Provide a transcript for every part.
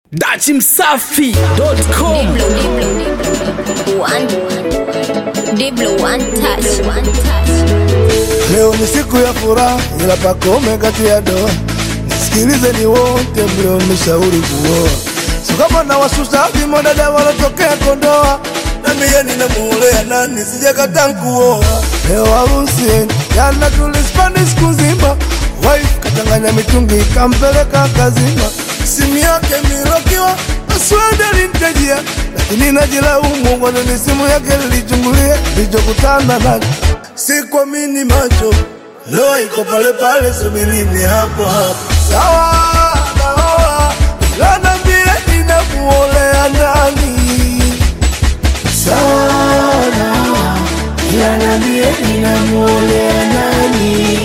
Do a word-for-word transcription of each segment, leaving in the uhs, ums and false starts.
Dachi Msafi dot com. Diblo one touch, one touch. Leo ni siku ya furaha ila pakome kati ya doa. Nisikilize ni wote mlio nishauri kuoa. So kama na wasusa vimo dada walotokea Kondoa, na mimi ninamuolea nani sijakata kuoa. Leo harusi jana tulispend siku nzima. Wife katanganya mitungi kampeleka kazima. Simu yake milokiwa aswada lintajia, lakini najilaumu kwa nini simu yake nilichungulia. Nilichokutana nacho sikuamini macho, leo iko pale pale, subirini hapo hapo. Sawa naoa, ila niambie ninamuolea nani? Sawa naoa, ila niambie ninamuolea nani?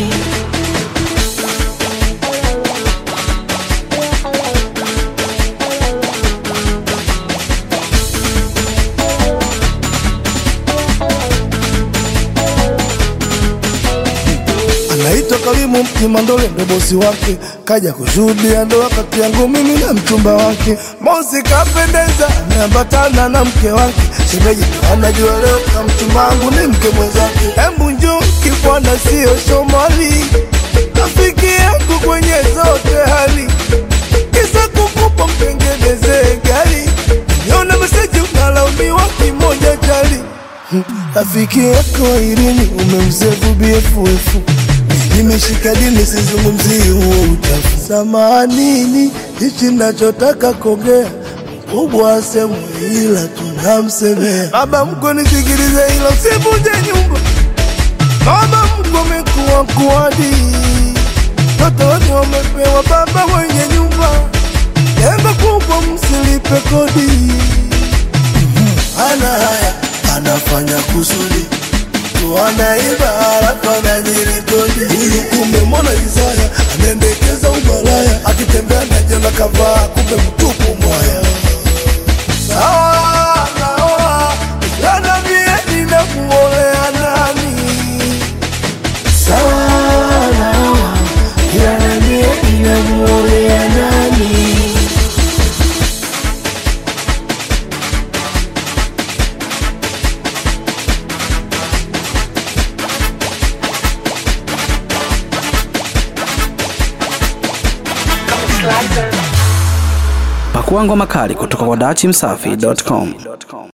Naitwa Kalimu Mkimandole ndo bosi wake, kaja kushuhudia ndoa kati yangu mimi na mchumba wake. Mosi kapendeza, ameambatana na mke wake. Shemeji anajua leo kama mchumba wangu ni mke mwenzake. Embu njoo kibwana sio Somali, rafiki yangu kwenye zote hali. Kisa kukupa mtengeneze gari, niona message unalaumiwa kimoja chali. Rafiki yako wa Irini umemsevu B F F. Nimeshika dini sizungumzi huo uchafu. Samanini, hichi nachotaka kongea mkubwa semu ila tunamsemea. Baba mko nisikilize ila usivunje nyumba. Baba mko mekuwa kuadi, toto watu wamepewa baba mwenye nyumba. Lengo kubwa msilipe kodi. Ana haya, anafanya kusudi, wanaiba halafu anajirikodi. Huyu kumbe mwana Isaya, anaendekeza umalaya, akitembea na jana kavaa kumbe mtupu mwaya. Sawa naoa, ila niambie ninamuolea nani? Sawa naoa, ila niambie ninamuolea nani? Pakua ngoma kali kutoka kwa Dachi Msafi dot com.